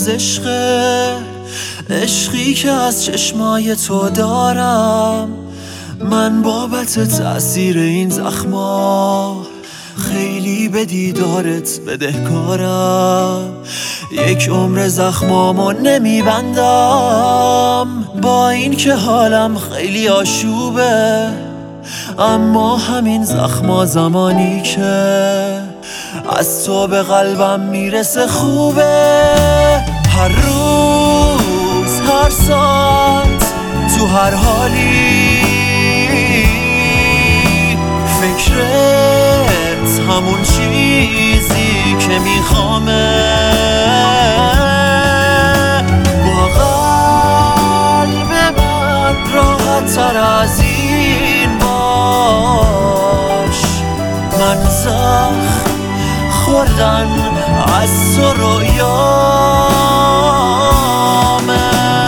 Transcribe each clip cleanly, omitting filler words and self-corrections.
از عشقی که از چشمای تو دارم. من بابت تأثیر این زخما خیلی به دیدارت بدهکارم. یک عمر زخمامو نمیبندم، با این که حالم خیلی آشوبه، اما همین زخما زمانی که از تو به قلبم میرسه خوبه. هر روز هر ساعت تو هر حالی فکرت همون چیزی که میخوامه. با قلب من راحت تر از این باش. من زخم خوردن از تو رویامه.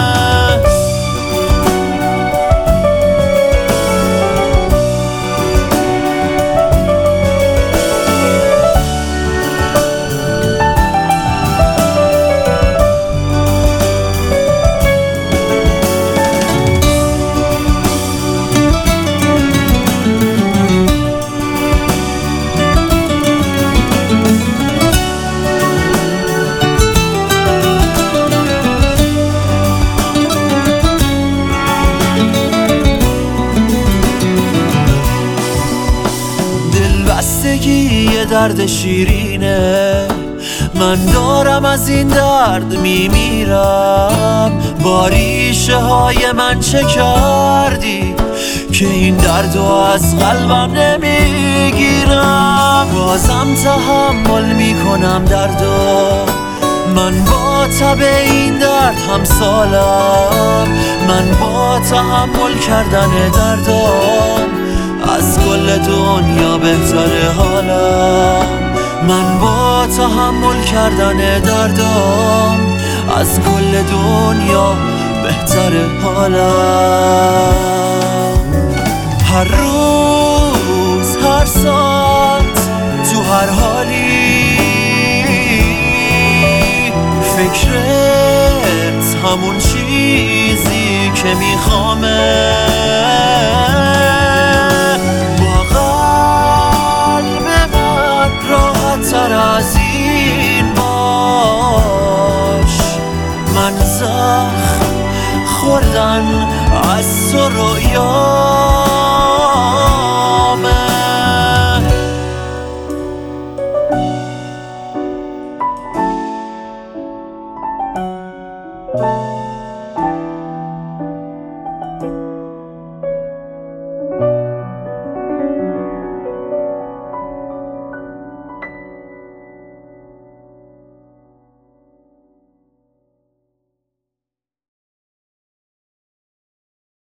یه درد شیرینه، من دارم از این درد میمیرم. با ریشه های من چه کردی که این دردو از قلبم نمیگیرم؟ بازم تحمل میکنم دردو، من با تب این درد همسالم. من با تحمل کردن دردم از کل دنیا بهتره حالم. من با تحمل کردن دردم از کل دنیا بهتره حالم. هر روز هر ساعت تو هر حالی فکرت همون چیزی که میخوامه. تر از این باش. من زخم خوردن از تو رویامه.